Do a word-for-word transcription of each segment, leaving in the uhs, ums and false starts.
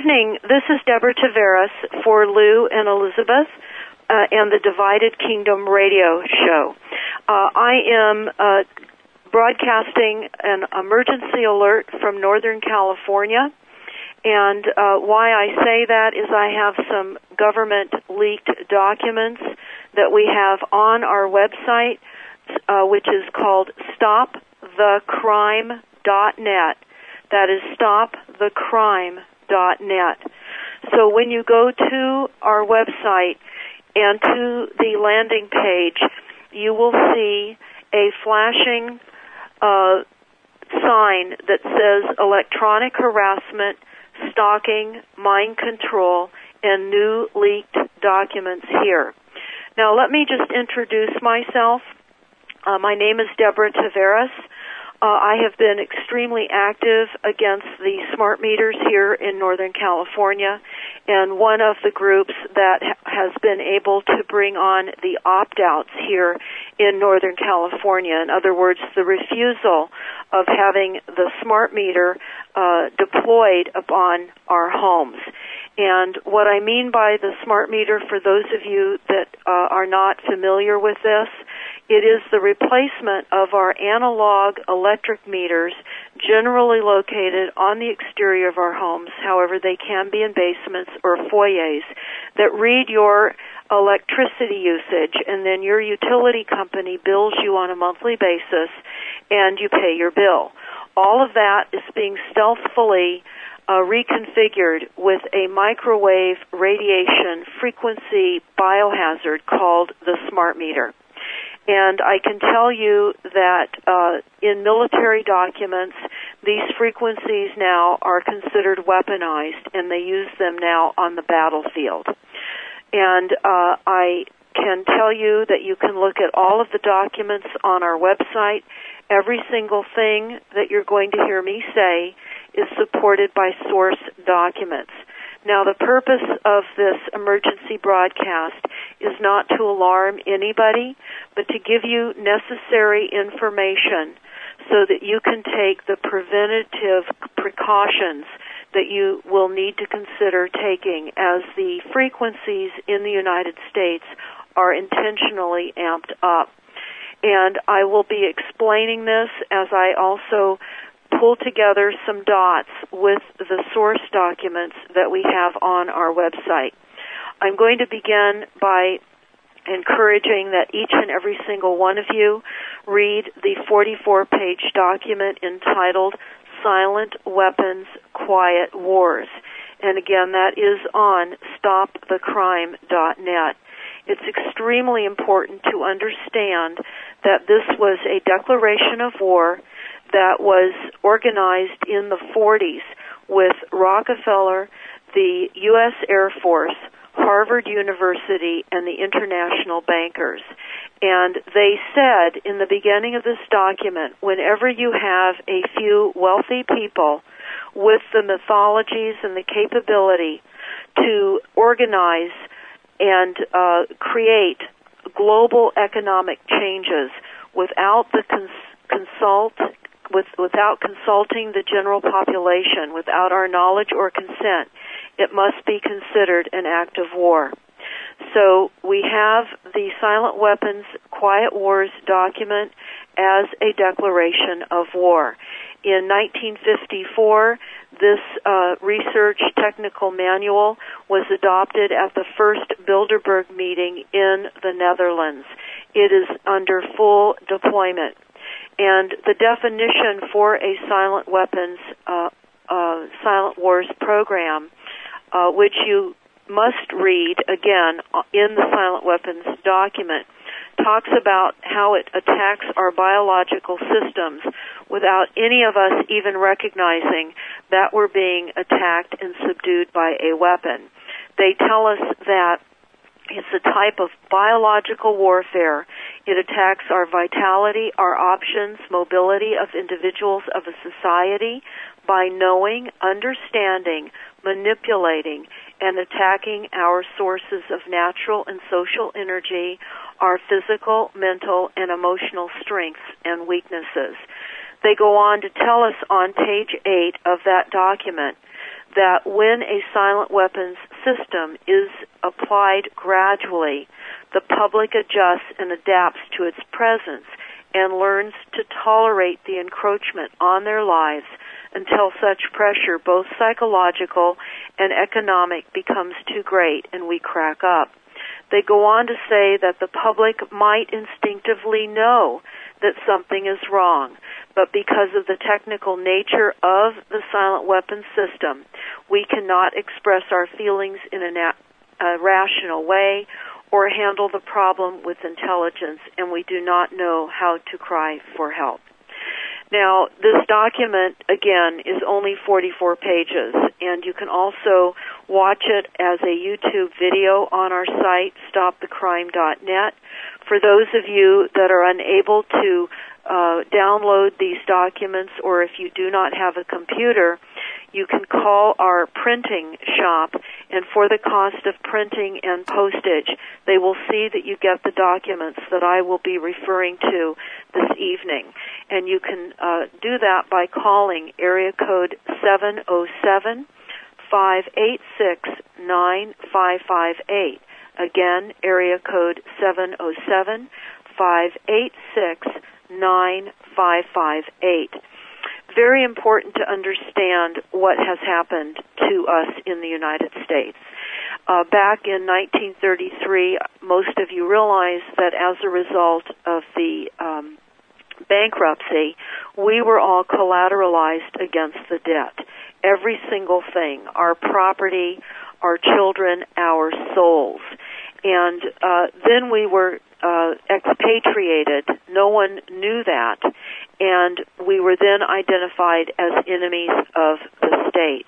evening. This is Deborah Taveras for Lou and Elizabeth uh, and the Divided Kingdom radio show. Uh, I am uh, broadcasting an emergency alert from Northern California. And uh, why I say that is I have some government-leaked documents that we have on our website, uh, which is called stop the crime dot net. That is stop the crime dot net. So when you go to our website and to the landing page, you will see a flashing uh, sign that says electronic harassment, stalking, mind control, and new leaked documents here. Now let me just introduce myself. Uh, my name is Deborah Taveras. Uh, I have been extremely active against the smart meters here in Northern California, and one of the groups that ha- has been able to bring on the opt-outs here in Northern California. In other words, the refusal of having the smart meter uh, deployed upon our homes. And what I mean by the smart meter, for those of you that uh, are not familiar with this, it is the replacement of our analog electric meters, generally located on the exterior of our homes. However, they can be in basements or foyers, that read your electricity usage, and then your utility company bills you on a monthly basis, and you pay your bill. All of that is being stealthily Uh, reconfigured with a microwave radiation frequency biohazard called the smart meter. And I can tell you that uh, in military documents, these frequencies now are considered weaponized, and they use them now on the battlefield. And uh, I can tell you that you can look at all of the documents on our website. Every single thing that you're going to hear me say is supported by source documents. Now, the purpose of this emergency broadcast is not to alarm anybody, but to give you necessary information so that you can take the preventative precautions that you will need to consider taking as the frequencies in the United States are intentionally amped up. And I will be explaining this as I also pull together some dots with the source documents that we have on our website. I'm going to begin by encouraging that each and every single one of you read the forty-four page document entitled Silent Weapons, Quiet Wars. And again, that is on stop the crime dot net. It's extremely important to understand that this was a declaration of war that was organized in the forties with Rockefeller, the U S Air Force, Harvard University, and the international bankers. And they said in the beginning of this document, whenever you have a few wealthy people with the mythologies and the capability to organize and uh, create global economic changes without the cons- consult with, without consulting the general population, without our knowledge or consent, it must be considered an act of war. So we have the Silent Weapons, Quiet Wars document as a declaration of war. In nineteen fifty-four, this uh, research technical manual was adopted at the first Bilderberg meeting in the Netherlands. It is under full deployment. And the definition for a silent weapons, uh, uh, silent wars program, uh, which you must read, again, in the Silent Weapons document, talks about how it attacks our biological systems without any of us even recognizing that we're being attacked and subdued by a weapon. They tell us that it's a type of biological warfare. It attacks our vitality, our options, mobility of individuals of a society by knowing, understanding, manipulating, and attacking our sources of natural and social energy, our physical, mental, and emotional strengths and weaknesses. They go on to tell us on page eight of that document that when a silent weapons system is applied gradually, the public adjusts and adapts to its presence and learns to tolerate the encroachment on their lives until such pressure, both psychological and economic, becomes too great and we crack up. They go on to say that the public might instinctively know that something is wrong, but because of the technical nature of the silent weapons system, we cannot express our feelings in a, na- a rational way or handle the problem with intelligence, and we do not know how to cry for help. Now, this document, again, is only forty-four pages, and you can also watch it as a YouTube video on our site, stop the crime dot net. For those of you that are unable to uh, download these documents, or if you do not have a computer, you can call our printing shop, and for the cost of printing and postage, they will see that you get the documents that I will be referring to this evening. And you can uh, do that by calling area code seven oh seven, five eight six, nine five five eight. Again, area code seven oh seven, five eight six, nine five five eight. Very important to understand what has happened to us in the United States. Uh, back in nineteen thirty-three, most of you realize that as a result of the um, bankruptcy, we were all collateralized against the debt. Every single thing, our property, our children, our souls. And uh, then we were uh, expatriated. No one knew that. And we were then identified as enemies of the state.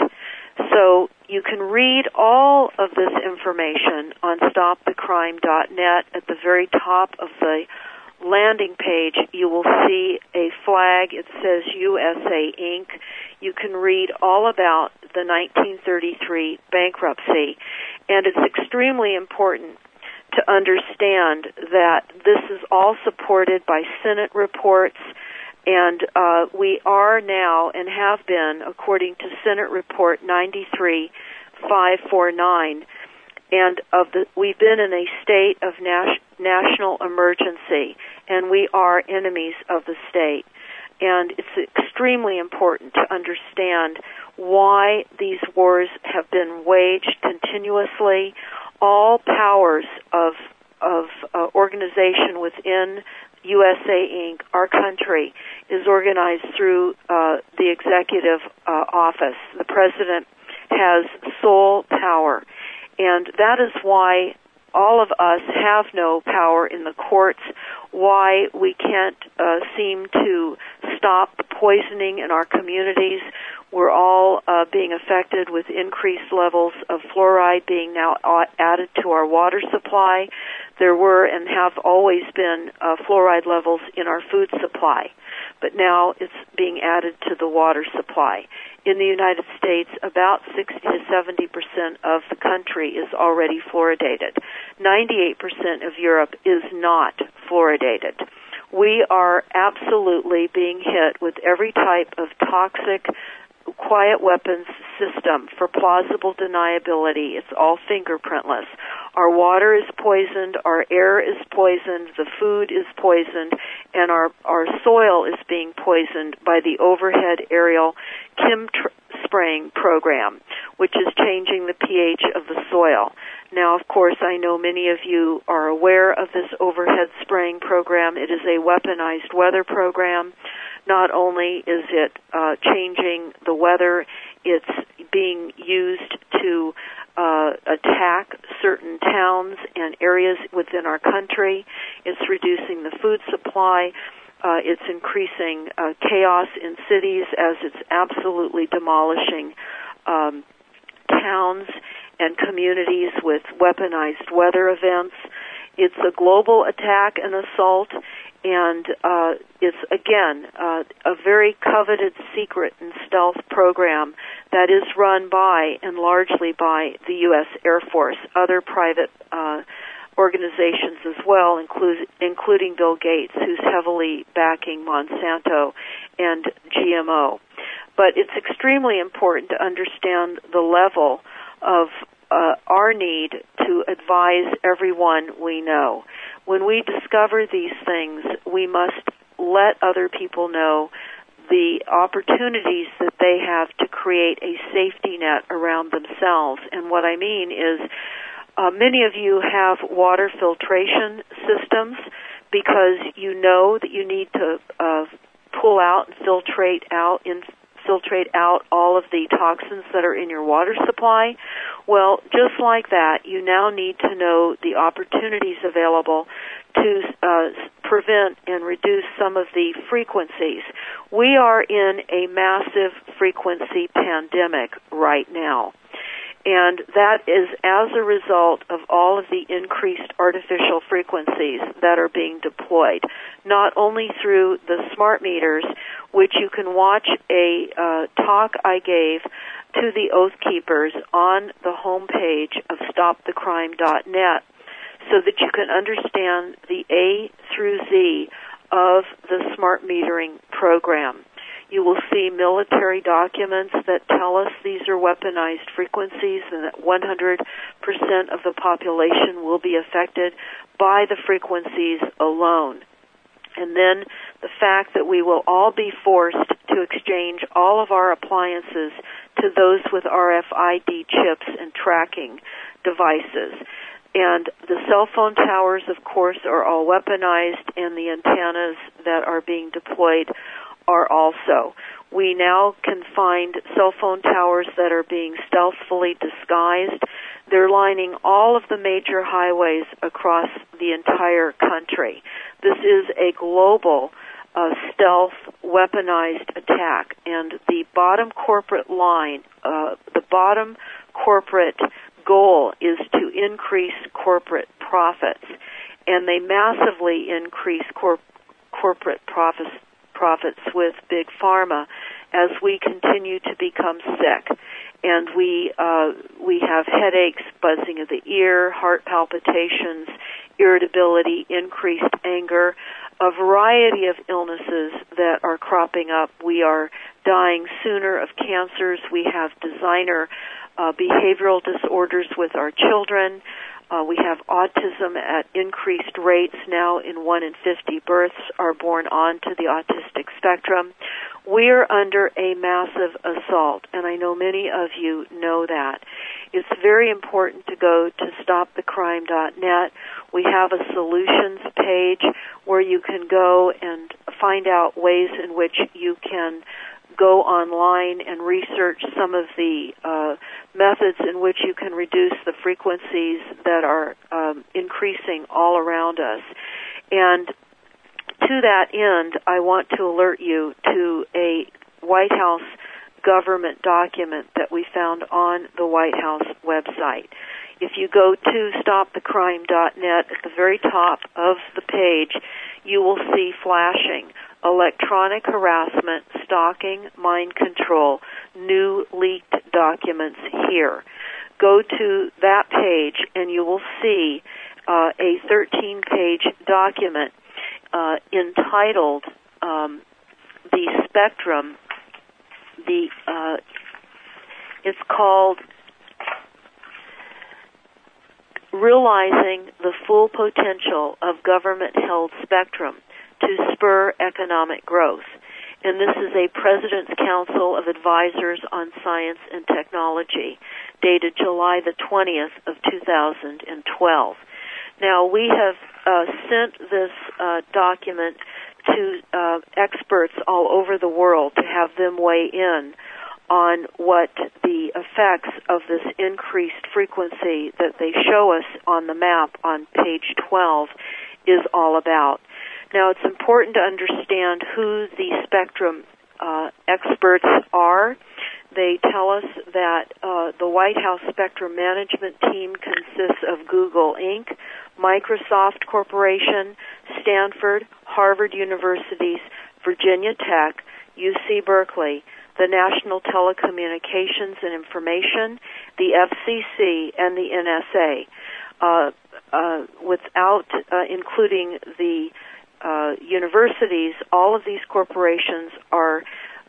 So you can read all of this information on stop the crime dot net. At the very top of the landing page, you will see a flag. It says U S A Incorporated. You can read all about the nineteen thirty-three bankruptcy, and it's extremely important to understand that this is all supported by Senate reports, and uh, we are now and have been, according to Senate Report ninety-three five forty-nine, and of the, we've been in a state of nas- national emergency, and we are enemies of the state. And it's extremely important to understand why these wars have been waged continuously. All powers of of uh, organization within U S A Incorporated, our country, is organized through uh, the executive uh, office. The president has sole power, and that is why all of us have no power in the courts, why we can't uh, seem to stop the poisoning in our communities. We're all uh, being affected with increased levels of fluoride being now added to our water supply. There were and have always been uh, fluoride levels in our food supply, but now it's being added to the water supply. In the United States, about sixty to seventy percent of the country is already fluoridated. ninety-eight percent of Europe is not fluoridated. We are absolutely being hit with every type of toxic quiet weapons system for plausible deniability. It's all fingerprintless. Our water is poisoned, our air is poisoned, the food is poisoned, and our, our soil is being poisoned by the overhead aerial chem tr- spraying program, which is changing the pH of the soil. Now, of course, I know many of you are aware of this overhead spraying program. It is a weaponized weather program. Not only is it uh, changing the weather, it's being used to uh, attack certain towns and areas within our country. It's reducing the food supply. Uh, it's increasing uh, chaos in cities as it's absolutely demolishing um, towns and communities with weaponized weather events. It's a global attack and assault, and uh, it's, again, uh, a very coveted secret and stealth program that is run by and largely by the U S Air Force, other private uh, organizations as well, include, including Bill Gates, who's heavily backing Monsanto and G M O. But it's extremely important to understand the level of uh, our need to advise everyone we know. When we discover these things, we must let other people know the opportunities that they have to create a safety net around themselves. And what I mean is, uh, many of you have water filtration systems because you know that you need to uh, pull out and filtrate out in filtrate out all of the toxins that are in your water supply. Well, just like that, you now need to know the opportunities available to uh, prevent and reduce some of the frequencies. We are in a massive frequency pandemic right now. And that is as a result of all of the increased artificial frequencies that are being deployed, not only through the smart meters, which you can watch a uh, talk I gave to the Oath Keepers on the homepage of stop the crime dot net, so that you can understand the A through Z of the smart metering program. You will see military documents that tell us these are weaponized frequencies and that one hundred percent of the population will be affected by the frequencies alone. And then the fact that we will all be forced to exchange all of our appliances to those with R F I D chips and tracking devices. And the cell phone towers, of course, are all weaponized, and the antennas that are being deployed are also. We now can find cell phone towers that are being stealthily disguised. They're lining all of the major highways across the entire country. This is a global uh, stealth weaponized attack, and the bottom corporate line, uh, the bottom corporate goal is to increase corporate profits, and they massively increase cor- corporate profits profits with Big Pharma as we continue to become sick. And we uh, we have headaches, buzzing of the ear, heart palpitations, irritability, increased anger, a variety of illnesses that are cropping up. We are dying sooner of cancers. We have designer uh, behavioral disorders with our children. Uh, we have autism at increased rates now. In one in fifty births are born onto the autistic spectrum. We're under a massive assault, and I know many of you know that. It's very important to go to stop the crime dot net. We have a solutions page where you can go and find out ways in which you can go online and research some of the uh, methods in which you can reduce the frequencies that are um, increasing all around us. And to that end, I want to alert you to a White House government document that we found on the White House website. If you go to stop the crime dot net, at the very top of the page, you will see flashing electronic harassment, stalking, mind control, new leaked documents here. Go to that page and you will see uh, a thirteen-page document uh, entitled um, The Spectrum. The uh, it's called Realizing the Full Potential of Government-Held Spectrum to Spur Economic Growth. And this is a President's Council of Advisors on Science and Technology, dated July the twentieth of two thousand twelve. Now, we have uh, sent this uh, document to uh, experts all over the world to have them weigh in on what the effects of this increased frequency that they show us on the map on page twelve is all about. Now, it's important to understand who the spectrum uh, experts are. They tell us that uh, the White House Spectrum Management Team consists of Google Incorporated, Microsoft Corporation, Stanford, Harvard Universities, Virginia Tech, U C Berkeley, the National Telecommunications and Information, the F C C, and the N S A, uh, uh, without uh, including the uh, universities. All of these corporations are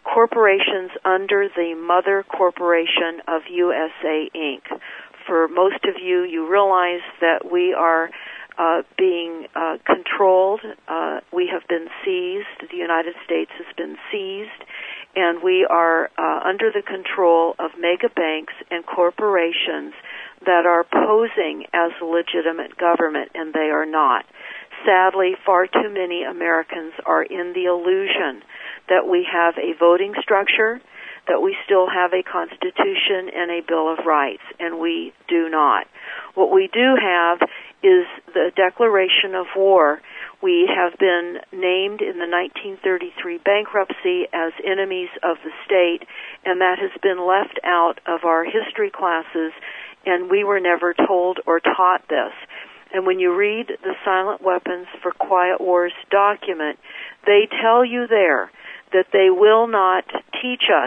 corporations under the mother corporation of U S A Incorporated. For most of you, you realize that we are uh, being uh, controlled. Uh, we have been seized. The United States has been seized, and we are uh, under the control of mega banks and corporations that are posing as a legitimate government, and they are not. Sadly, far too many Americans are in the illusion that we have a voting structure, that we still have a Constitution and a Bill of Rights, and we do not. What we do have is the declaration of war. We have been named in the nineteen thirty-three bankruptcy as enemies of the state, and that has been left out of our history classes, and we were never told or taught this. And when you read the Silent Weapons for Quiet Wars document, they tell you there that they will not teach us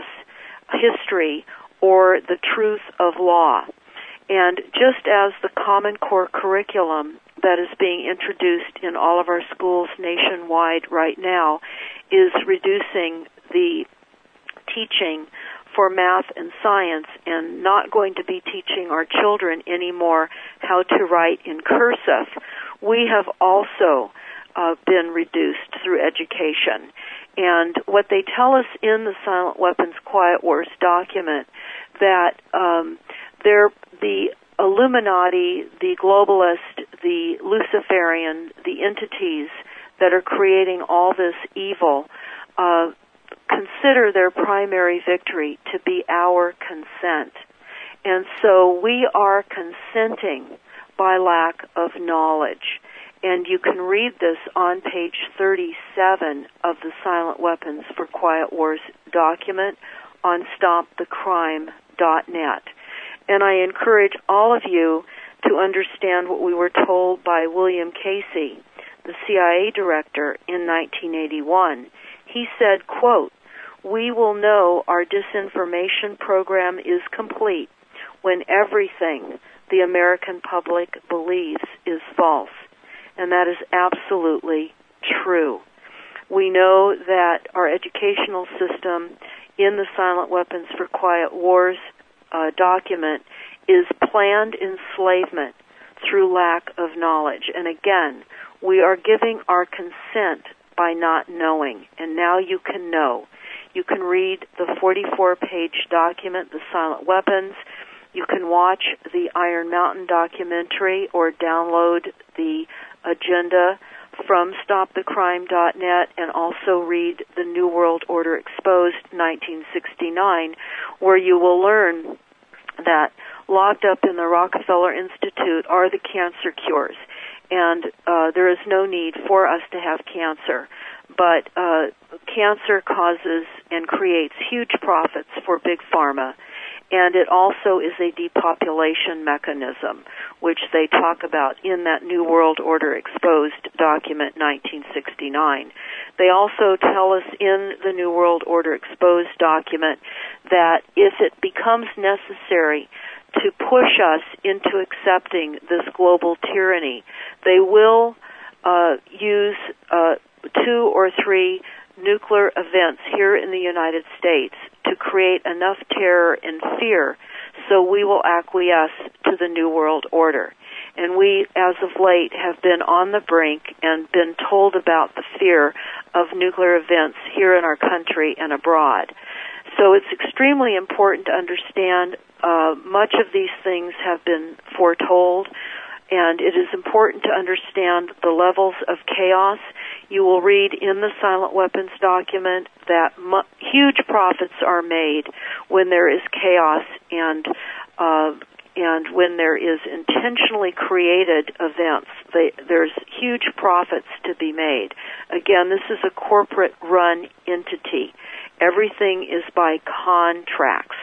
history or the truth of law. And just as the Common Core curriculum that is being introduced in all of our schools nationwide right now is reducing the teaching for math and science and not going to be teaching our children anymore how to write in cursive, we have also uh, been reduced through education. And what they tell us in the Silent Weapons Quiet Wars document, that um, they're the Illuminati, the globalist, the Luciferian, the entities that are creating all this evil, uh, consider their primary victory to be our consent. And so we are consenting by lack of knowledge. And you can read this on page thirty-seven of the Silent Weapons for Quiet Wars document on stop the crime dot net. And I encourage all of you to understand what we were told by William Casey, the C I A director, in nineteen eighty-one. He said, quote, "We will know our disinformation program is complete when everything the American public believes is false." And that is absolutely true. We know that our educational system in the Silent Weapons for Quiet Wars uh, document is planned enslavement through lack of knowledge. And again, we are giving our consent by not knowing, and now you can know. You can read the forty-four page document, The Silent Weapons. You can watch the Iron Mountain documentary or download the agenda from stop the crime dot net and also read The New World Order Exposed, nineteen sixty-nine, where you will learn that locked up in the Rockefeller Institute are the cancer cures. And uh, there is no need for us to have cancer. But uh, cancer causes and creates huge profits for Big Pharma. And it also is a depopulation mechanism, which they talk about in that New World Order Exposed document, nineteen sixty-nine. They also tell us in the New World Order Exposed document that if it becomes necessary to push us into accepting this global tyranny, they will uh, use uh, two or three nuclear events here in the United States to create enough terror and fear so we will acquiesce to the New World Order. And we, as of late, have been on the brink and been told about the fear of nuclear events here in our country and abroad. So it's extremely important to understand uh, much of these things have been foretold, and it is important to understand the levels of chaos. You will read in the Silent Weapons document that mu- huge profits are made when there is chaos and uh, and when there is intentionally created events. They, there's huge profits to be made. Again, this is a corporate-run entity. Everything is by contracts.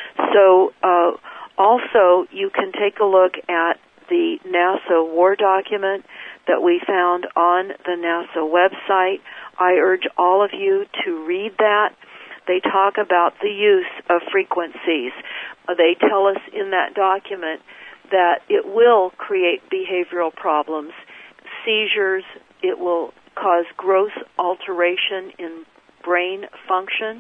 So uh, also you can take a look at the NASA war document that we found on the NASA website. I urge all of you to read that. They talk about the use of frequencies. Uh, they tell us in that document that it will create behavioral problems, seizures, it will cause gross alteration in brain function,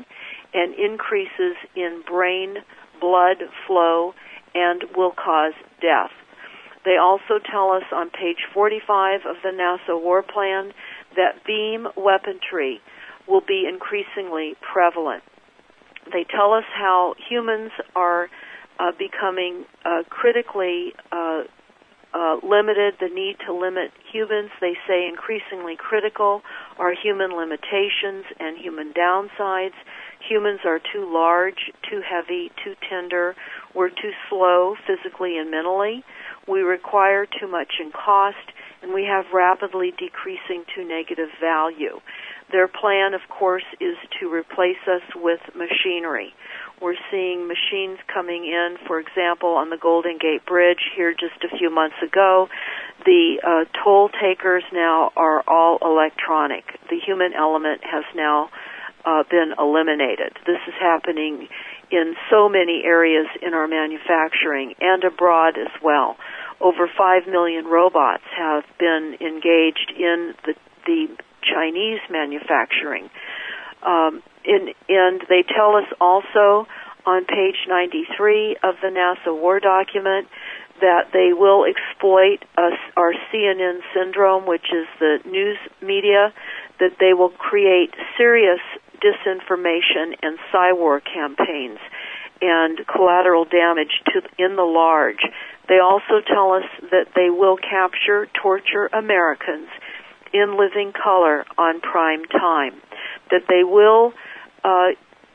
and increases in brain blood flow and will cause death. They also tell us on page forty-five of the NASA War Plan that beam weaponry will be increasingly prevalent. They tell us how humans are uh, becoming uh, critically uh, uh, limited, the need to limit humans. They say increasingly critical are human limitations and human downsides. Humans are too large, too heavy, too tender. We're too slow physically and mentally. We require too much in cost, and we have rapidly decreasing to negative value. Their plan, of course, is to replace us with machinery. We're seeing machines coming in, for example, on the Golden Gate Bridge here just a few months ago. The uh, toll takers now are all electronic. The human element has now uh, been eliminated. This is happening in so many areas in our manufacturing and abroad as well. Over five million robots have been engaged in the, the Chinese manufacturing. Um, in, and they tell us also on page ninety-three of the NASA War document that they will exploit us, our C N N syndrome, which is the news media, that they will create serious disinformation and psy-war campaigns and collateral damage to in the large. They also tell us that they will capture, torture Americans in living color on prime time, that they will uh,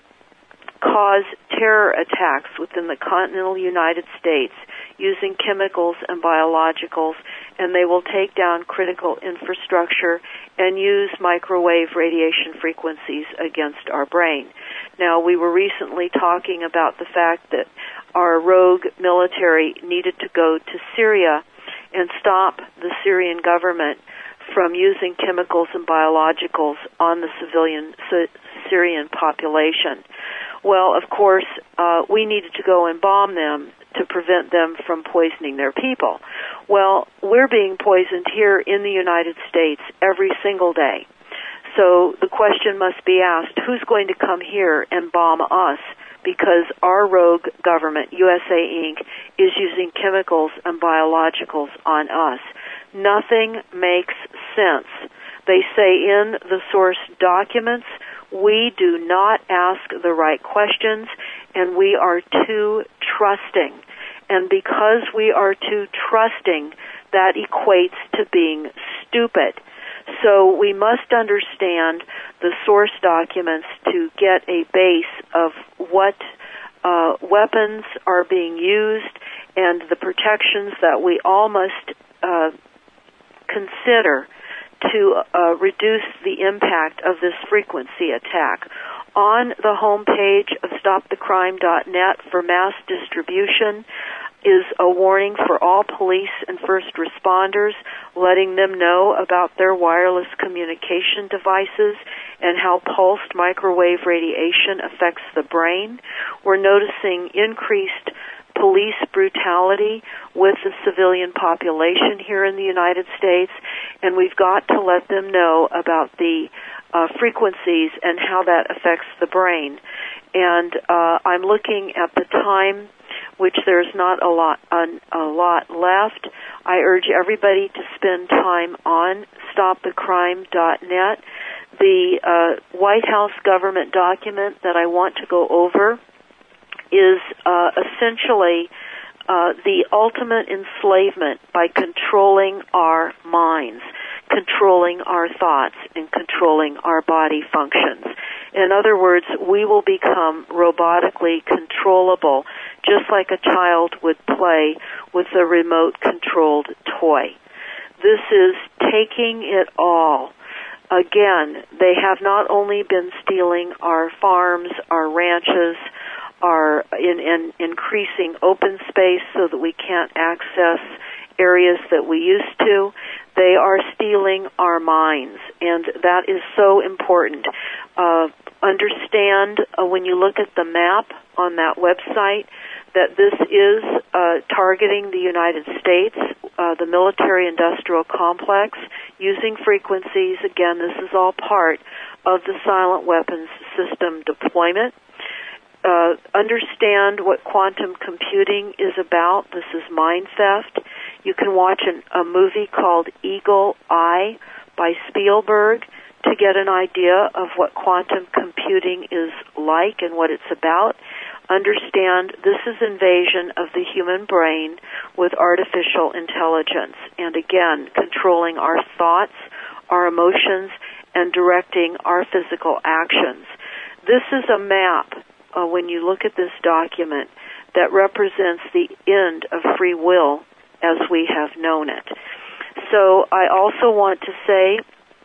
cause terror attacks within the continental United States using chemicals and biologicals, and they will take down critical infrastructure and use microwave radiation frequencies against our brain. Now, we were recently talking about the fact that our rogue military needed to go to Syria and stop the Syrian government from using chemicals and biologicals on the civilian Syrian population. Well, of course, uh, we needed to go and bomb them to prevent them from poisoning their people. Well, we're being poisoned here in the United States every single day. So the question must be asked, who's going to come here and bomb us? Because our rogue government, U S A Incorporated, is using chemicals and biologicals on us. Nothing makes sense. They say in the source documents, we do not ask the right questions, and we are too trusting. And because we are too trusting, that equates to being stupid. So we must understand the source documents to get a base of what uh, weapons are being used and the protections that we all must uh, consider to uh, reduce the impact of this frequency attack. On the homepage of stop the crime dot net for mass distribution is a warning for all police and first responders, letting them know about their wireless communication devices and how pulsed microwave radiation affects the brain. We're noticing increased police brutality with the civilian population here in the United States, and we've got to let them know about the uh, frequencies and how that affects the brain. And uh, I'm looking at the time, which there's not a lot a, a lot left. I urge everybody to spend time on stop the crime dot net. The uh, White House government document that I want to go over is uh, essentially uh, the ultimate enslavement by controlling our minds, controlling our thoughts, and controlling our body functions. In other words, we will become robotically controllable, just like a child would play with a remote-controlled toy. This is taking it all. Again, they have not only been stealing our farms, our ranches, our in, in increasing open space so that we can't access areas that we used to. They are stealing our minds, and that is so important. Uh, understand uh, when you look at the map on that website that this is uh, targeting the United States, uh, the military-industrial complex, using frequencies. Again, this is all part of the silent weapons system deployment. Uh, understand what quantum computing is about. This is mind theft. You can watch an, a movie called Eagle Eye by Spielberg to get an idea of what quantum computing is like and what it's about. Understand this is invasion of the human brain with artificial intelligence, and again, controlling our thoughts, our emotions, and directing our physical actions. This is a map, uh, when you look at this document, that represents the end of free will as we have known it. So I also want to say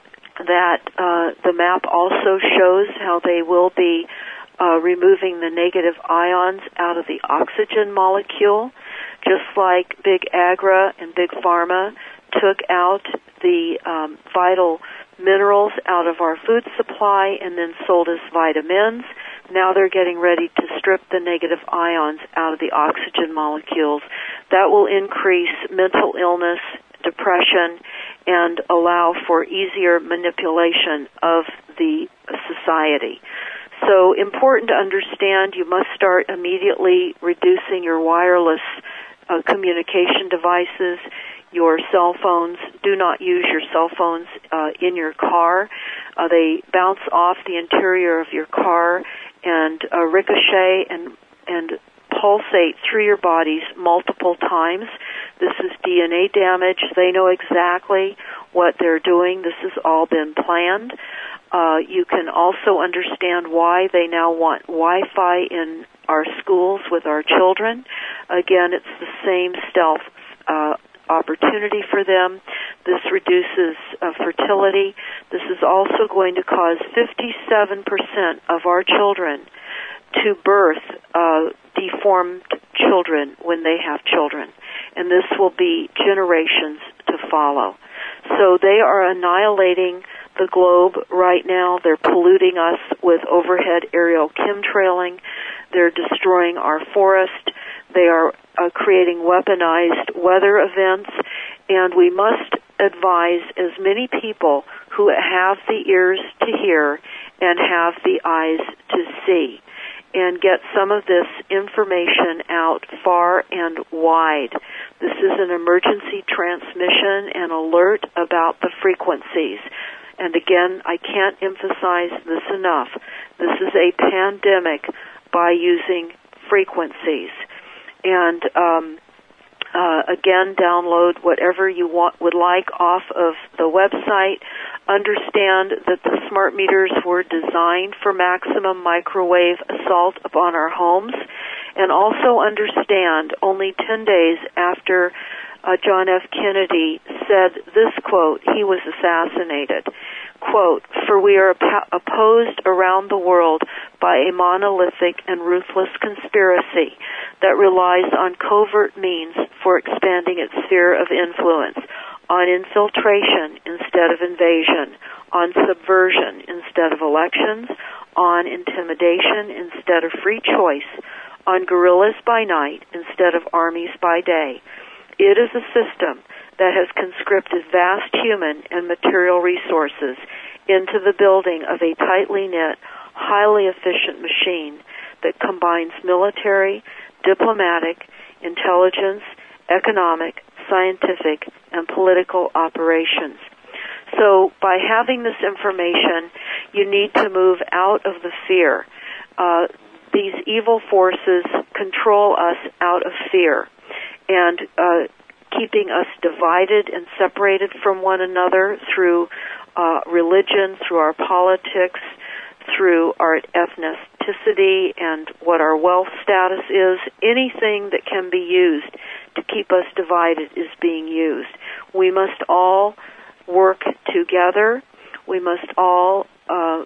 that uh, the map also shows how they will be uh, removing the negative ions out of the oxygen molecule, just like Big Agra and Big Pharma took out the um, vital minerals out of our food supply and then sold us vitamins. Now they're getting ready to strip the negative ions out of the oxygen molecules. That will increase mental illness, depression, and allow for easier manipulation of the society. So important to understand, you must start immediately reducing your wireless uh, communication devices, your cell phones. Do not use your cell phones uh, in your car. Uh, they bounce off the interior of your car and uh, ricochet and and pulsate through your bodies multiple times. This is D N A damage. They know exactly what they're doing. This has all been planned. Uh, you can also understand why they now want Wi-Fi in our schools with our children. Again, it's the same stealth uh, opportunity for them. This reduces uh, fertility. This is also going to cause fifty-seven percent of our children to birth uh, deformed children when they have children. And this will be generations to follow. So they are annihilating the globe right now. They're polluting us with overhead aerial chemtrailing. They're destroying our forest. They are uh, creating weaponized weather events. And we must advise as many people who have the ears to hear and have the eyes to see, and get some of this information out far and wide. This is an emergency transmission and alert about the frequencies. And again, I can't emphasize this enough. This is a pandemic by using frequencies. And um, uh, again, download whatever you want would like off of the website. Understand that the smart meters were designed for maximum microwave assault upon our homes. And also understand, only ten days after uh, John F. Kennedy said this quote, he was assassinated. Quote, "For we are op- opposed around the world by a monolithic and ruthless conspiracy that relies on covert means for expanding its sphere of influence, on infiltration instead of invasion, on subversion instead of elections, on intimidation instead of free choice, on guerrillas by night instead of armies by day. It is a system that has conscripted vast human and material resources into the building of a tightly knit, highly efficient machine that combines military, diplomatic, intelligence, economic, scientific, and political operations. So by having this information, you need to move out of the fear. Uh, these evil forces control us out of fear, and uh, keeping us divided and separated from one another through uh, religion, through our politics, through our ethnicity and what our wealth status is. Anything that can be used to keep us divided is being used. We must all work together. We must all uh,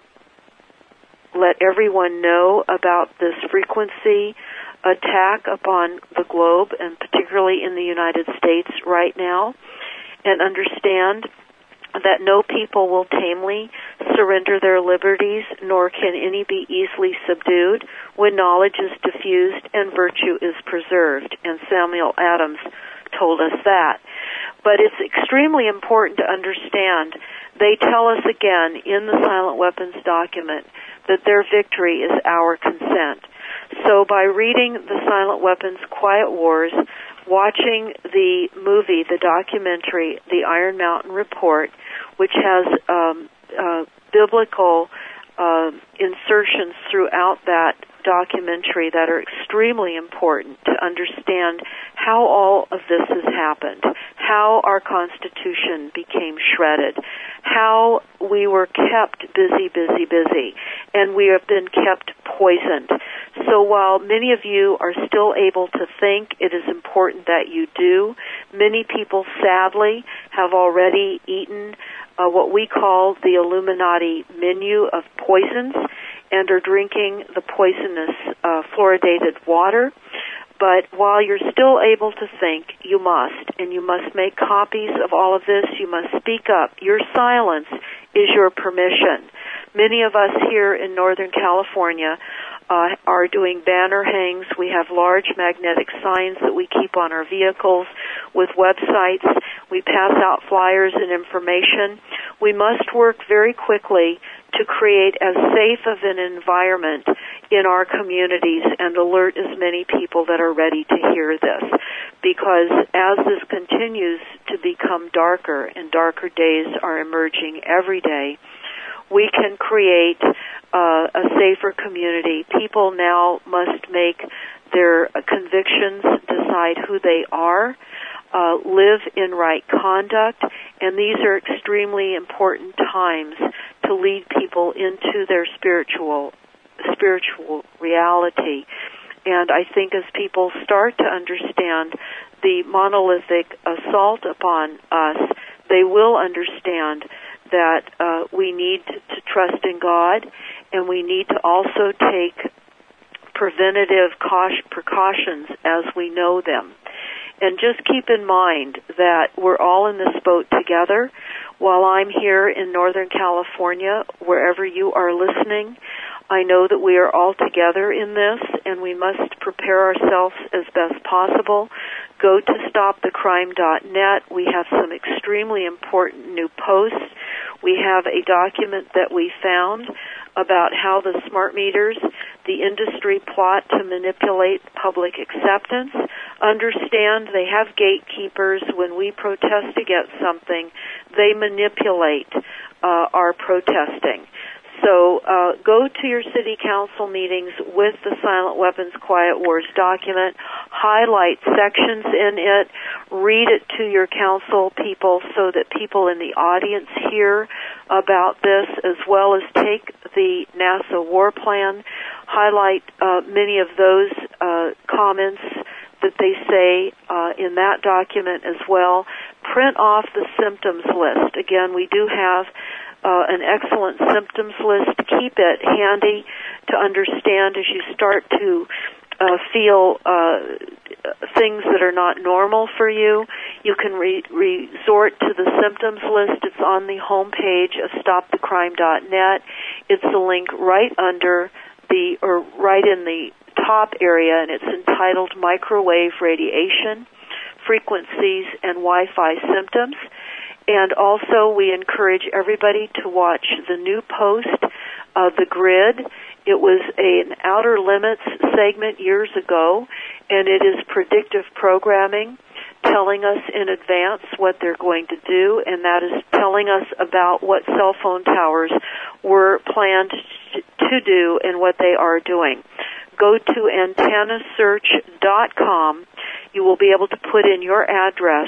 let everyone know about this frequency attack upon the globe, and particularly in the United States right now, and understand that no people will tamely surrender their liberties, nor can any be easily subdued when knowledge is diffused and virtue is preserved. And Samuel Adams told us that. But it's extremely important to understand They tell us again in the Silent Weapons document that their victory is our consent. So by reading the Silent Weapons Quiet Wars, watching the movie, the documentary, the Iron Mountain Report, which has um, uh, biblical uh, insertions throughout that documentary that are extremely important to understand how all of this has happened, how our Constitution became shredded, how we were kept busy, busy, busy, and we have been kept poisoned. So while many of you are still able to think, it is important that you do. Many people, sadly, have already eaten uh, what we call the Illuminati menu of poisons and are drinking the poisonous uh, fluoridated water. But while you're still able to think, you must, and you must make copies of all of this. You must speak up. Your silence is your permission. Many of us here in Northern California uh, are doing banner hangs. We have large magnetic signs that we keep on our vehicles with websites. We pass out flyers and information. We must work very quickly to create as safe of an environment in our communities and alert as many people that are ready to hear this. Because as this continues to become darker and darker days are emerging every day, we can create uh, a safer community. People now must make their convictions, decide who they are, uh, live in right conduct, and these are extremely important times to lead people into their spiritual spiritual reality. And I think as people start to understand the monolithic assault upon us, they will understand that uh, we need to trust in God, and we need to also take preventative precautions as we know them. And just keep in mind that we're all in this boat together. While I'm here in Northern California, wherever you are listening, I know that we are all together in this, and we must prepare ourselves as best possible. Go to stop the crime dot net. We have some extremely important new posts. We have a document that we found about how the smart meters, the industry plot to manipulate public acceptance. Understand they have gatekeepers. When we protest against something, they manipulate uh, our protesting. So uh, go to your city council meetings with the Silent Weapons Quiet Wars document, highlight sections in it, read it to your council people so that people in the audience hear about this, as well as take the NASA war plan, highlight uh, many of those uh, comments that they say uh, in that document as well. Print off the symptoms list. Again, we do have Uh, an excellent symptoms list. Keep it handy to understand as you start to uh, feel uh, things that are not normal for you. You can re- resort to the symptoms list. It's on the home page of stop the crime dot net. It's a link right under the, or right in the top area, and it's entitled Microwave Radiation, Frequencies, and Wi-Fi Symptoms. And also, we encourage everybody to watch the new post, uh, The Grid. It was a, an Outer Limits segment years ago, and it is predictive programming, telling us in advance what they're going to do, and that is telling us about what cell phone towers were planned to do and what they are doing. Go to antenna search dot com. You will be able to put in your address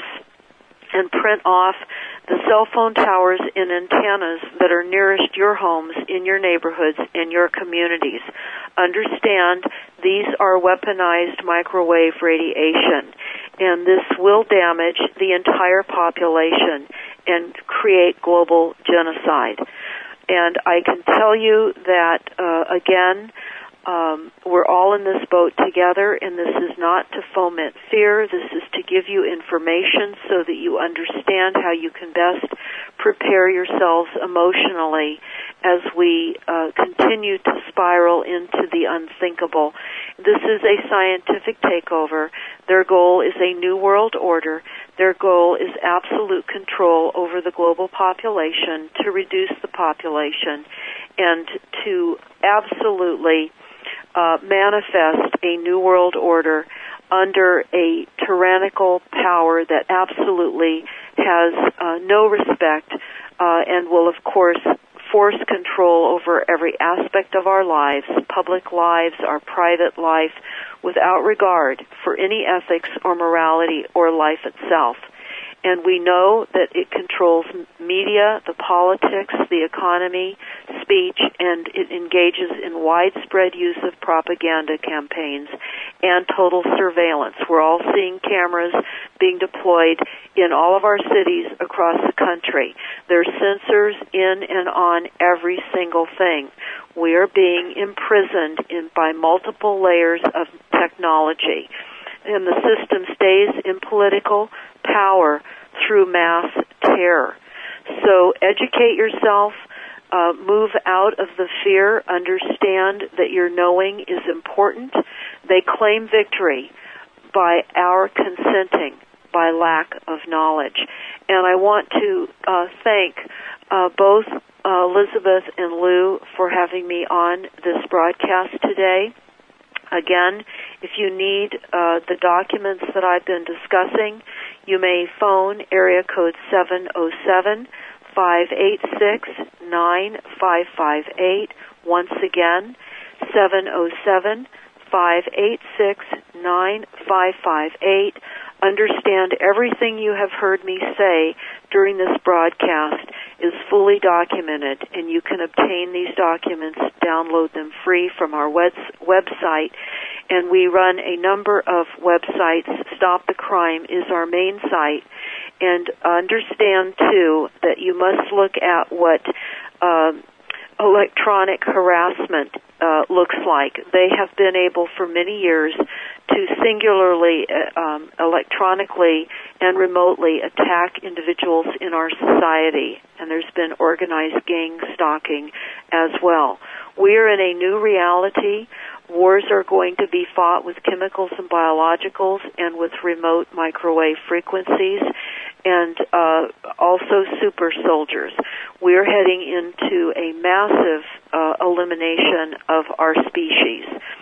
and print off the cell phone towers and antennas that are nearest your homes, in your neighborhoods, in your communities. Understand, these are weaponized microwave radiation, and this will damage the entire population and create global genocide. And I can tell you that, uh, again, Um, we're all in this boat together, and this is not to foment fear. This is to give you information so that you understand how you can best prepare yourselves emotionally as we uh, continue to spiral into the unthinkable. This is a scientific takeover. Their goal is a new world order. Their goal is absolute control over the global population, to reduce the population, and to absolutely uh, manifest a new world order under a tyrannical power that absolutely has uh, no respect uh, and will, of course, force control over every aspect of our lives, public lives, our private life, without regard for any ethics or morality or life itself. And we know that it controls media, the politics, the economy, speech, and it engages in widespread use of propaganda campaigns and total surveillance. We're all seeing cameras being deployed in all of our cities across the country. There's sensors in and on every single thing. We are being imprisoned in by multiple layers of technology. And the system stays in political power through mass terror. So educate yourself, uh, move out of the fear, understand that your knowing is important. They claim victory by our consenting, by lack of knowledge. And I want to uh, thank uh, both uh, Elizabeth and Lou for having me on this broadcast today. Again, if you need uh, the documents that I've been discussing, you may phone area code seven oh seven, five eight six, nine five five eight. Once again, seven oh seven, five eight six, nine five five eight. Understand everything you have heard me say during this broadcast is fully documented, and you can obtain these documents, download them free from our web- website. And we run a number of websites. Stop the Crime is our main site. And understand, too, that you must look at what uh, electronic harassment uh, looks like. They have been able for many years to singularly, uh, um, electronically, and remotely attack individuals in our society. And there's been organized gang stalking as well. We are in a new reality. Wars are going to be fought with chemicals and biologicals and with remote microwave frequencies, and uh, also super soldiers. We're heading into a massive uh, elimination of our species.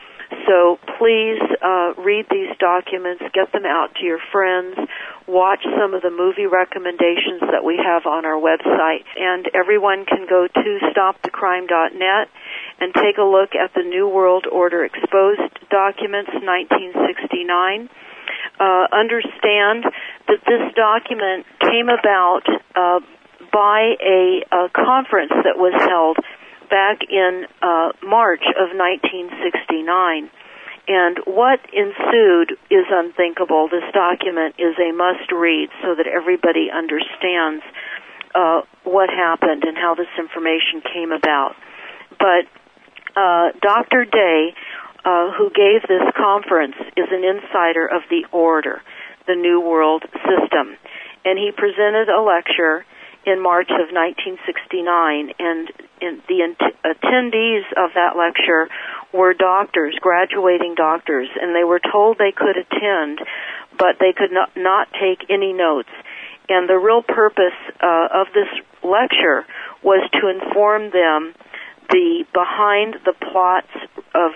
So please uh, read these documents, get them out to your friends, watch some of the movie recommendations that we have on our website, and everyone can go to stop the crime dot net and take a look at the New World Order Exposed documents, nineteen sixty-nine. Uh, understand that this document came about uh, by a, a conference that was held back in uh, March of nineteen sixty-nine. And what ensued is unthinkable. This document is a must-read so that everybody understands uh, what happened and how this information came about. But uh, Doctor Day, uh, who gave this conference, is an insider of the order, the New World System. And he presented a lecture in March of nineteen sixty-nine, and in the int- attendees of that lecture were doctors, graduating doctors, and they were told they could attend, but they could not, not take any notes. And the real purpose uh, of this lecture was to inform them the behind the plots of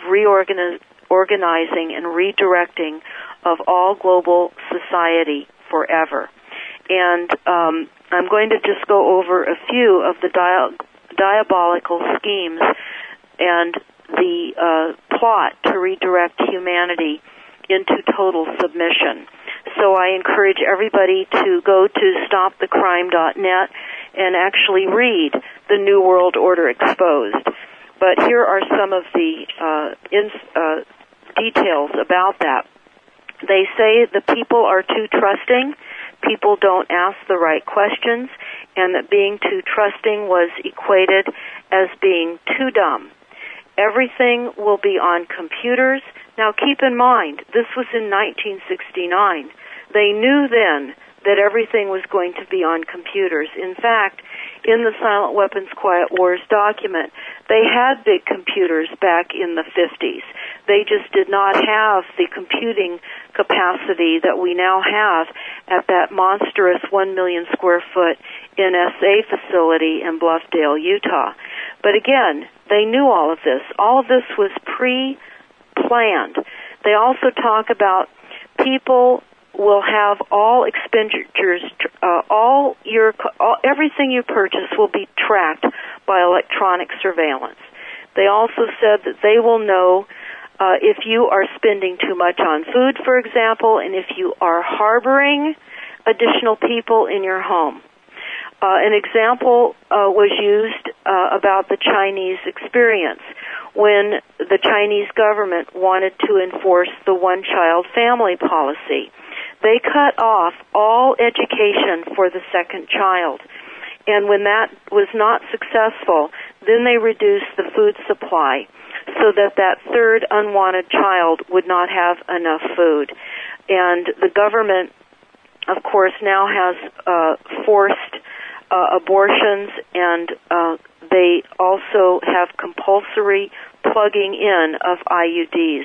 reorganizing and redirecting of all global society forever. And um, I'm going to just go over a few of the dia- diabolical schemes and the uh, plot to redirect humanity into total submission. So I encourage everybody to go to stop the crime dot net and actually read the New World Order Exposed. But here are some of the uh, in, uh, details about that. They say the people are too trusting, people don't ask the right questions, and that being too trusting was equated as being too dumb. Everything will be on computers. Now keep in mind, this was in nineteen sixty-nine. They knew then that everything was going to be on computers. In fact, in the Silent Weapons Quiet Wars document, they had big computers back in the fifties. They just did not have the computing capacity that we now have at that monstrous one million square foot N S A facility in Bluffdale, Utah. But again, they knew all of this. All of this was pre-planned. They also talk about people will have all expenditures, uh, all your, all, everything you purchase will be tracked by electronic surveillance. They also said that they will know uh, if you are spending too much on food, for example, and if you are harboring additional people in your home. Uh, an example uh, was used uh, about the Chinese experience when the Chinese government wanted to enforce the one-child family policy. They cut off all education for the second child. And when that was not successful, then they reduced the food supply so that that third unwanted child would not have enough food. And the government, of course, now has uh, forced uh, abortions, and uh, they also have compulsory plugging in of I U Ds.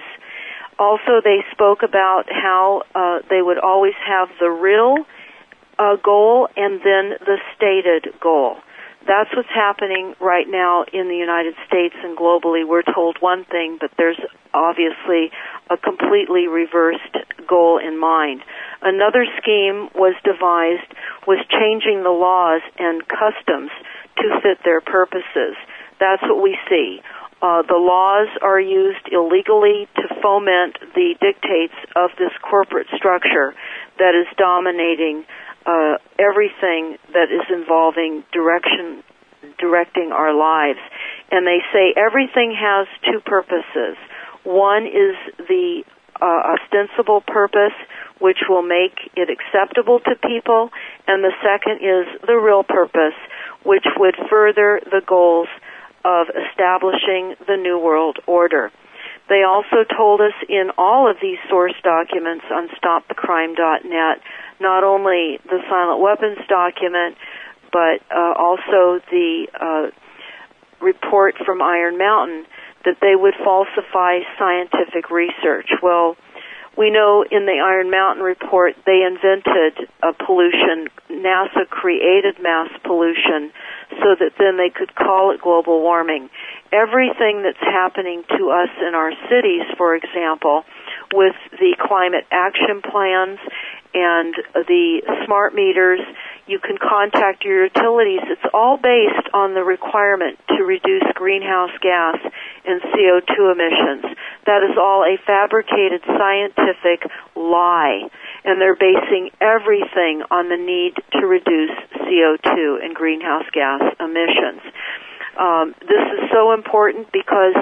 Also, they spoke about how uh, they would always have the real uh, goal and then the stated goal. That's what's happening right now in the United States and globally. We're told one thing, but there's obviously a completely reversed goal in mind. Another scheme was devised, was changing the laws and customs to fit their purposes. That's what we see. Uh, the laws are used illegally to foment the dictates of this corporate structure that is dominating uh, everything that is involving direction, directing our lives. And they say everything has two purposes. One is the uh, ostensible purpose, which will make it acceptable to people, and the second is the real purpose, which would further the goals of establishing the New World Order. They also told us in all of these source documents on stop the crime dot net, not only the Silent Weapons document, but uh, also the uh, report from Iron Mountain, that they would falsify scientific research. Well, we know in the Iron Mountain report they invented a pollution. NASA created mass pollution so that then they could call it global warming. Everything that's happening to us in our cities, for example, with the climate action plans and the smart meters, you can contact your utilities. It's all based on the requirement to reduce greenhouse gas and C O two emissions. That is all a fabricated scientific lie, and they're basing everything on the need to reduce C O two and greenhouse gas emissions. Um, this is so important because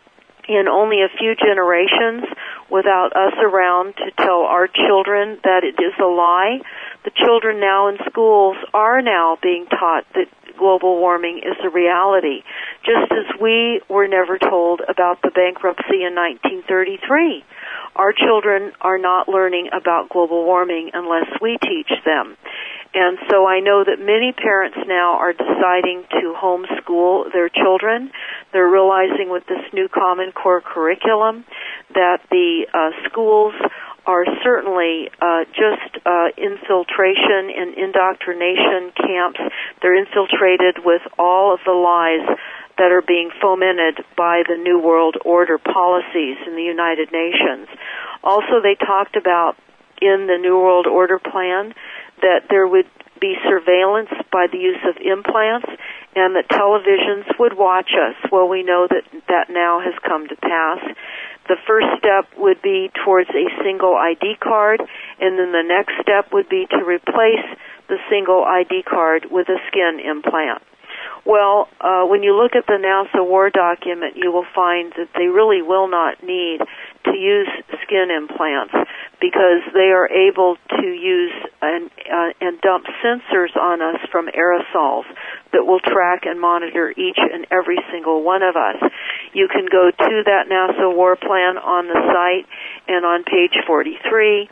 in only a few generations, without us around to tell our children that it is a lie, the children now in schools are now being taught that global warming is a reality, just as we were never told about the bankruptcy in nineteen thirty-three. Our children are not learning about global warming unless we teach them. And so I know that many parents now are deciding to homeschool their children. They're realizing with this new Common Core curriculum that the uh, schools are certainly uh, just uh, infiltration and indoctrination camps. They're infiltrated with all of the lies that are being fomented by the New World Order policies in the United Nations. Also, they talked about in the New World Order plan that there would be surveillance by the use of implants and that televisions would watch us. Well, we know that that now has come to pass. The first step would be towards a single I D card, and then the next step would be to replace the single I D card with a skin implant. Well, uh, when you look at the NASA war document, you will find that they really will not need to use skin implants because they are able to use and, uh, and dump sensors on us from aerosols that will track and monitor each and every single one of us. You can go to that NASA war plan on the site, and on page forty-three,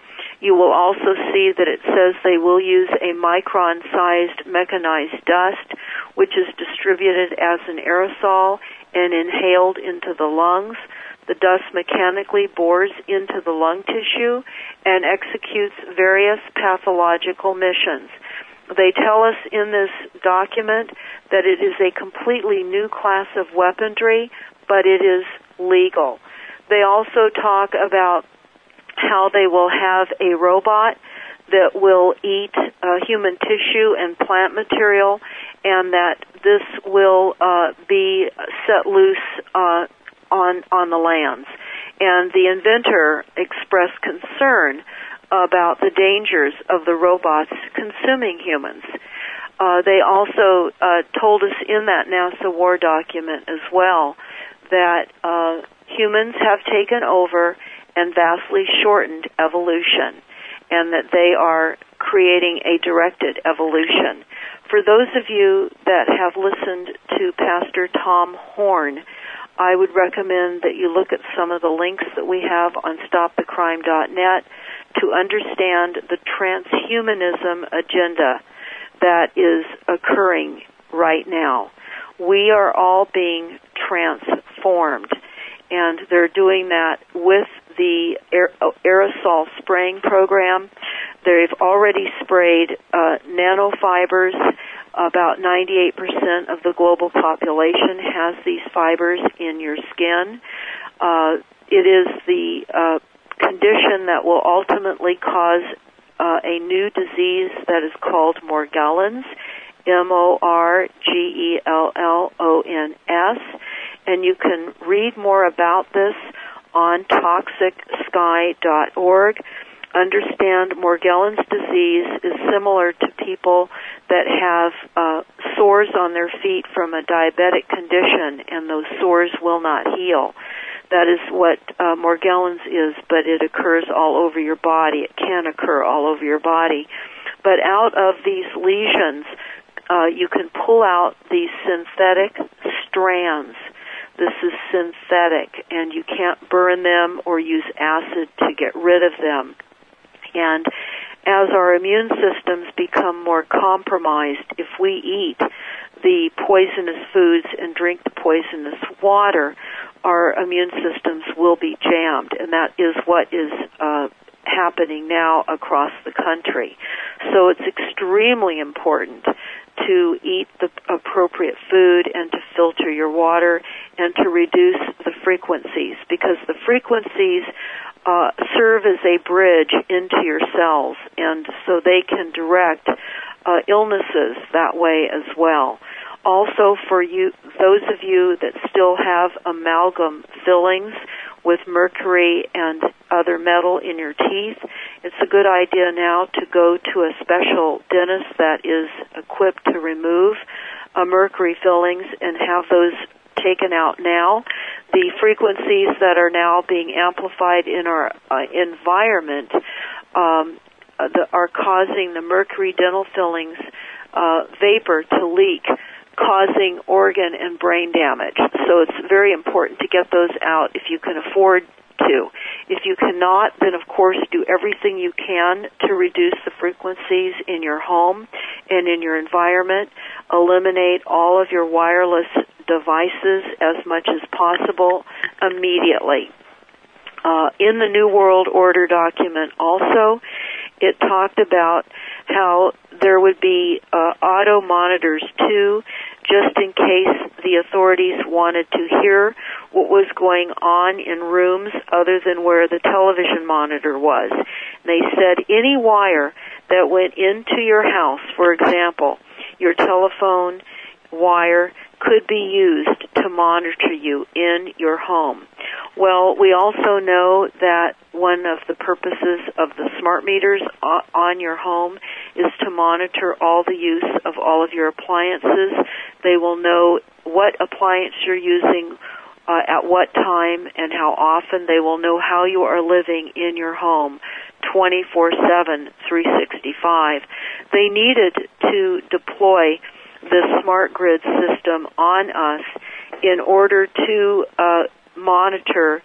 You will also see that it says they will use a micron-sized mechanized dust, which is distributed as an aerosol and inhaled into the lungs. The dust mechanically bores into the lung tissue and executes various pathological missions. They tell us in this document that it is a completely new class of weaponry, but it is legal. They also talk about how they will have a robot that will eat uh, human tissue and plant material, and that this will uh, be set loose uh, on on the lands. And the inventor expressed concern about the dangers of the robots consuming humans. Uh, they also uh, told us in that NASA war document as well that uh, humans have taken over and vastly shortened evolution, and that they are creating a directed evolution. For those of you that have listened to Pastor Tom Horn, I would recommend that you look at some of the links that we have on stop the crime dot net to understand the transhumanism agenda that is occurring right now. We are all being transformed, and they're doing that with the aerosol spraying program. They've already sprayed uh, nanofibers. About ninety-eight percent of the global population has these fibers in your skin. Uh, it is the uh, condition that will ultimately cause uh, a new disease that is called Morgellons, M O R G E L L O N S, and you can read more about this on toxic sky dot org. Understand Morgellons disease is similar to people that have uh, sores on their feet from a diabetic condition, and those sores will not heal. That is what uh, Morgellons is, but it occurs all over your body. It can occur all over your body. But out of these lesions, uh, you can pull out these synthetic strands. This is synthetic, and you can't burn them or use acid to get rid of them. And as our immune systems become more compromised, if we eat the poisonous foods and drink the poisonous water, our immune systems will be jammed, and that is what is uh, happening now across the country. So it's extremely important to eat the appropriate food and to filter your water and to reduce the frequencies, because the frequencies uh, serve as a bridge into your cells, and so they can direct uh, illnesses that way as well. Also, for you, those of you that still have amalgam fillings with mercury and other metal in your teeth, it's a good idea now to go to a special dentist that is equipped to remove uh, mercury fillings and have those taken out now. The frequencies that are now being amplified in our uh, environment um, uh, the, are causing the mercury dental fillings uh, vapor to leak, causing organ and brain damage. So it's very important to get those out if you can afford to. If you cannot, then of course do everything you can to reduce the frequencies in your home and in your environment. Eliminate all of your wireless devices as much as possible immediately. Uh, in the New World Order document also, it talked about how there would be uh, auto monitors too, just in case the authorities wanted to hear what was going on in rooms other than where the television monitor was. They said any wire that went into your house, for example, your telephone wire, could be used to monitor you in your home. Well, we also know that one of the purposes of the smart meters on your home is to monitor all the use of all of your appliances. They will know what appliance you're using, uh, at what time, and how often. They will know how you are living in your home twenty-four seven, three sixty-five. They needed to deploy the smart grid system on us in order to uh, monitor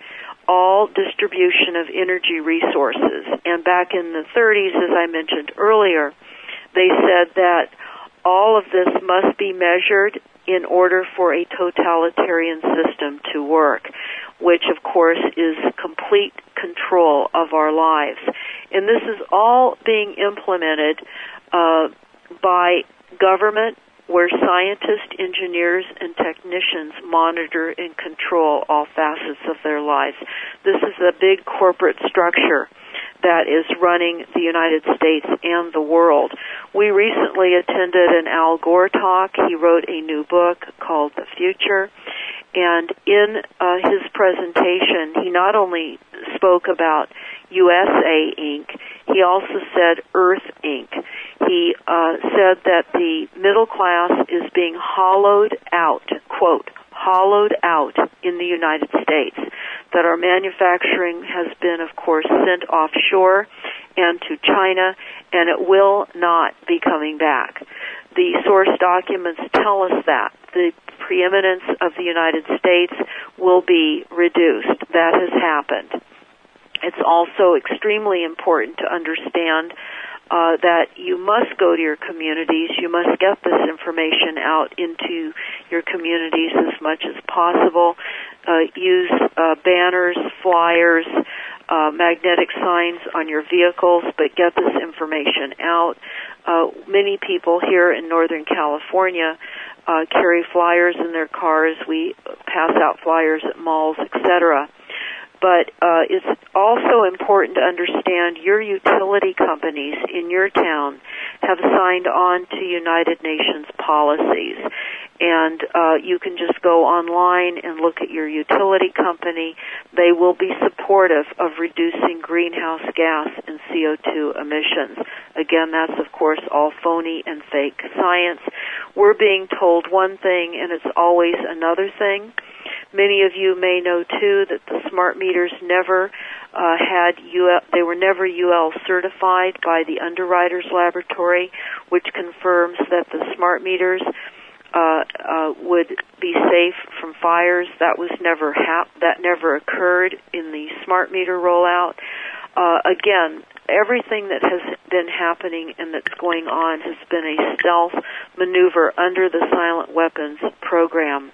all distribution of energy resources. And back in the thirties, as I mentioned earlier, they said that all of this must be measured in order for a totalitarian system to work, which of course is complete control of our lives. And this is all being implemented uh, by government, where scientists, engineers, and technicians monitor and control all facets of their lives. This is a big corporate structure that is running the United States and the world. We recently attended an Al Gore talk. He wrote a new book called The Future, and in uh, his presentation, he not only spoke about U S A Incorporated, he also said Earth Incorporated. He uh, said that the middle class is being hollowed out, quote, hollowed out in the United States, that our manufacturing has been, of course, sent offshore and to China, and it will not be coming back. The source documents tell us that. The preeminence of the United States will be reduced. That has happened. It's also extremely important to understand uh, that you must go to your communities. You must get this information out into your communities as much as possible. Uh, use uh, banners, flyers, uh, magnetic signs on your vehicles, but get this information out. Uh, many people here in Northern California uh, carry flyers in their cars. We pass out flyers at malls, et cetera. But uh, it's also important to understand your utility companies in your town have signed on to United Nations policies. And uh, you can just go online and look at your utility company. They will be supportive of reducing greenhouse gas and C O two emissions. Again, that's, of course, all phony and fake science. We're being told one thing, and it's always another thing. Many of you may know, too, that the smart meters never uh, had U L, they were never U L certified by the Underwriters Laboratory, which confirms that the smart meters uh, uh, would be safe from fires. That was never hap- that never occurred in the smart meter rollout. Uh, again, everything that has been happening and that's going on has been a stealth maneuver under the Silent Weapons program.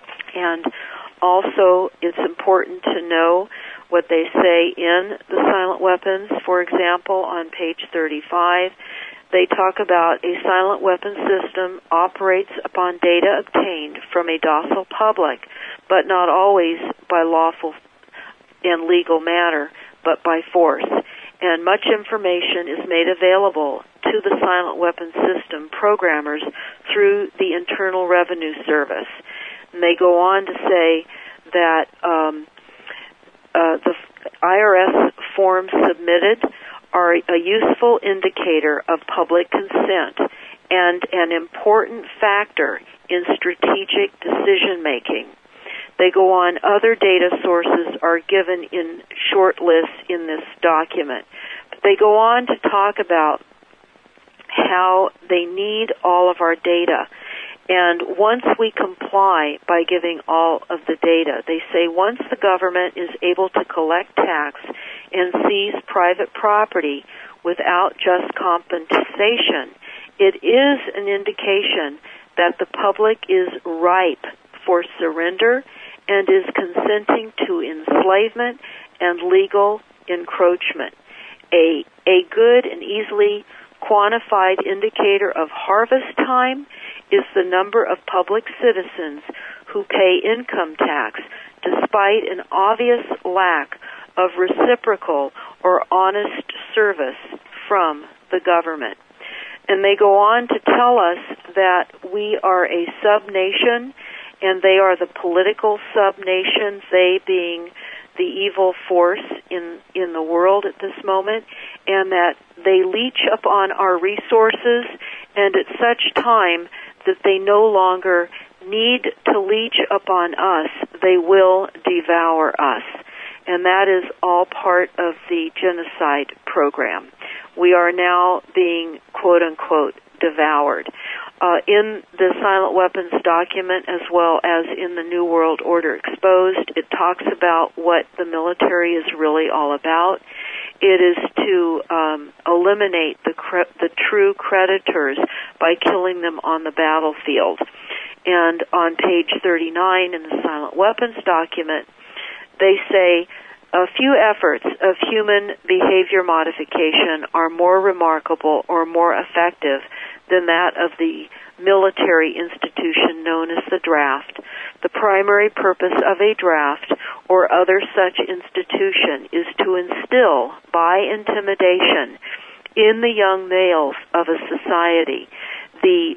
And also, it's important to know what they say in the Silent Weapons. For example, on page thirty-five, they talk about a silent weapon system operates upon data obtained from a docile public, but not always by lawful and legal manner, but by force. And much information is made available to the silent weapon system programmers through the Internal Revenue Service. And they go on to say that um, uh, the I R S forms submitted are a useful indicator of public consent and an important factor in strategic decision-making. They go on, other data sources are given in short lists in this document. But they go on to talk about how they need all of our data. And once we comply by giving all of the data, they say once the government is able to collect tax and seize private property without just compensation, it is an indication that the public is ripe for surrender and is consenting to enslavement and legal encroachment. A, a good and easily quantified indicator of harvest time is the number of public citizens who pay income tax despite an obvious lack of reciprocal or honest service from the government. And they go on to tell us that we are a sub-nation, and they are the political sub-nation, they being the evil force in, in the world at this moment, and that they leech upon our resources, and at such time that they no longer need to leech upon us, they will devour us. And that is all part of the genocide program. We are now being, quote-unquote, devoured. Uh, in the Silent Weapons document, as well as in the New World Order Exposed, it talks about what the military is really all about. It is to um, eliminate the cre- the true creditors by killing them on the battlefield. And on page thirty-nine in the Silent Weapons document, they say, a few efforts of human behavior modification are more remarkable or more effective than that of the military institution known as the draft. The primary purpose of a draft or other such institution is to instill, by intimidation, in the young males of a society the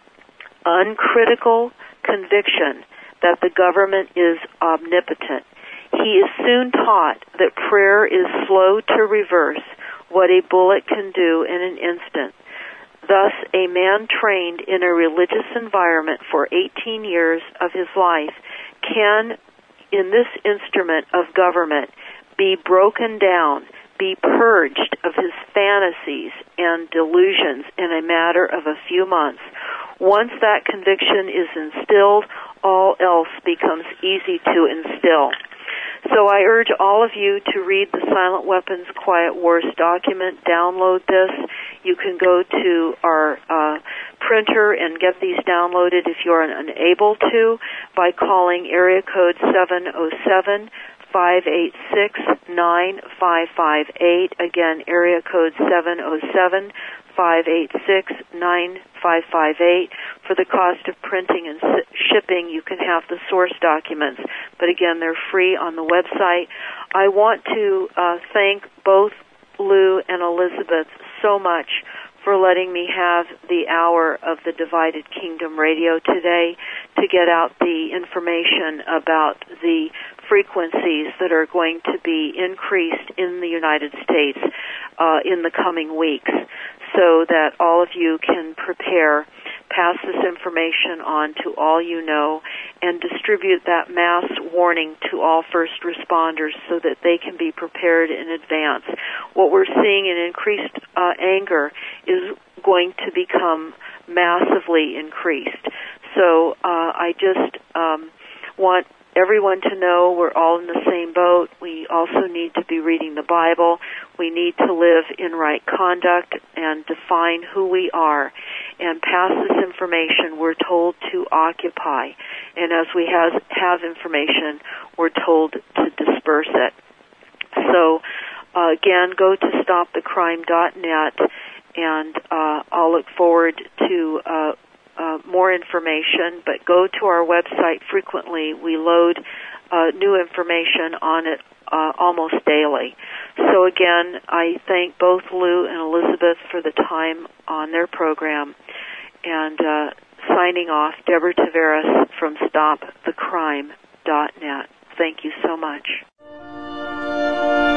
uncritical conviction that the government is omnipotent. He is soon taught that prayer is slow to reverse what a bullet can do in an instant. Thus, a man trained in a religious environment for eighteen years of his life can, in this instrument of government, be broken down, be purged of his fantasies and delusions in a matter of a few months. Once that conviction is instilled, all else becomes easy to instill. So I urge all of you to read the Silent Weapons Quiet Wars document, download this. You can go to our uh, printer and get these downloaded if you are unable to by calling area code seven oh seven, five eight six, nine five five eight. Again, area code seven oh seven, five eight six, nine five five eight. For the cost of printing and shipping, you can have the source documents. But again, they're free on the website. I want to uh, thank both Lou and Elizabeth so much for letting me have the hour of the Divided Kingdom radio today to get out the information about the frequencies that are going to be increased in the United States uh, in the coming weeks, so that all of you can prepare, pass this information on to all you know, and distribute that mass warning to all first responders so that they can be prepared in advance. What we're seeing in increased uh, anger is going to become massively increased. So uh, I just um, want everyone to know we're all in the same boat. We also need to be reading the Bible. We need to live in right conduct and define who we are. And pass this information, we're told to occupy. And as we have, have information, we're told to disperse it. So, uh, again, go to stop the crime dot net, and uh, I'll look forward to uh, Uh, more information, but go to our website frequently. We load uh, new information on it uh, almost daily. So again, I thank both Lou and Elizabeth for the time on their program. And uh, signing off, Deborah Taveras from stop the crime dot net. Thank you so much.